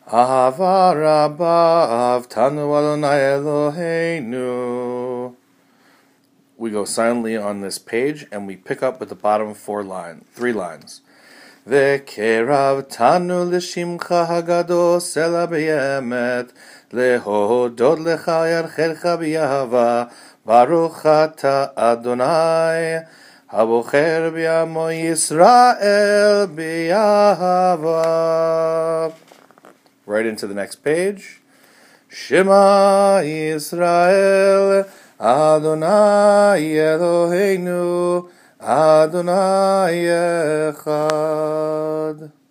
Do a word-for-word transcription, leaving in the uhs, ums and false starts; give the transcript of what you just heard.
Ahava Rabbav Tanu Adonai Eloheinu. We go silently on this page and we pick up with the bottom four lines, three lines. V'kerav tanu l'shimcha hagados ela b'yemet lehodod lecha yarchecha b'yahava baruch ata Adonai habocher b'yamo Yisrael b'yahava. Right into the next page. Shema Yisrael Adonai Eloheinu Adonai Echad.